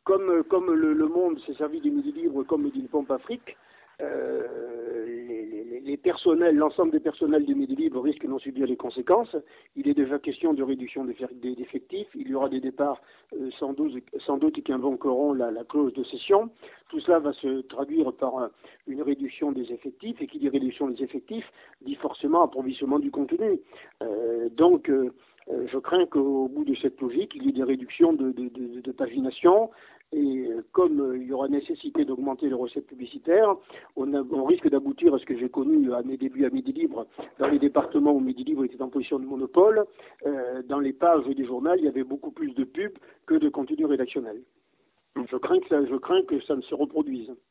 comme le Monde s'est servi du Midi Libre comme d'une pompe Afrique, les personnels, l'ensemble des personnels du Midi Libre risquent d'en subir les conséquences. Il est déjà question de réduction d'effectifs. Il y aura des départs sans doute qui invoqueront la clause de cession. Tout cela va se traduire par une réduction des effectifs, et qui dit réduction des effectifs dit forcément approvisionnement du contenu. Donc, je crains qu'au bout de cette logique, il y ait des réductions de pagination. Et comme il y aura nécessité d'augmenter les recettes publicitaires, on risque d'aboutir à ce que j'ai connu à mes débuts à Midi Libre, dans les départements où Midi Libre était en position de monopole. Dans les pages du journal, il y avait beaucoup plus de pubs que de contenu rédactionnel. Je crains que ça ne se reproduise.